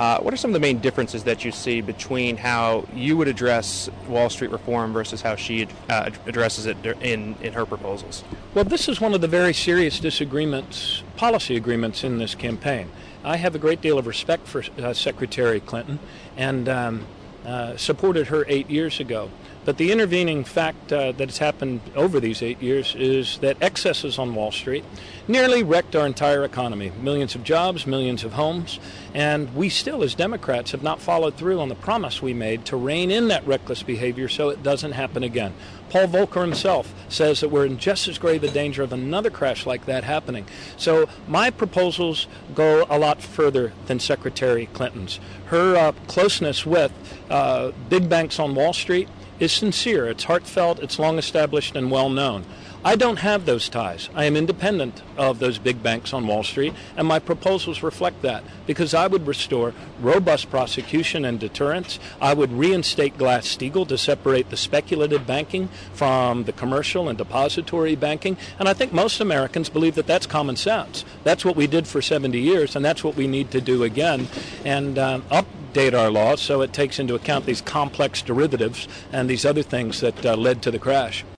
What are some of the main differences that you see between how you would address Wall Street reform versus how she addresses it in her proposals? Well, this is one of the very serious disagreements, policy agreements in this campaign. I have a great deal of respect for Secretary Clinton and supported her 8 years ago. But the intervening fact that has happened over these 8 years is that excesses on Wall Street nearly wrecked our entire economy. Millions of jobs, millions of homes, and we still, as Democrats, have not followed through on the promise we made to rein in that reckless behavior so it doesn't happen again. Paul Volcker himself says that we're in just as grave a danger of another crash like that happening. So my proposals go a lot further than Secretary Clinton's. Her closeness with big banks on Wall Street is sincere, it's heartfelt, it's long established and well known. I don't have those ties. I am independent of those big banks on Wall Street, and my proposals reflect that, because I would restore robust prosecution and deterrence. I would reinstate Glass-Steagall to separate the speculative banking from the commercial and depository banking, and I think most Americans believe that that's common sense. That's what we did for 70 years, and that's what we need to do again, and update our laws so it takes into account these complex derivatives and these other things that led to the crash.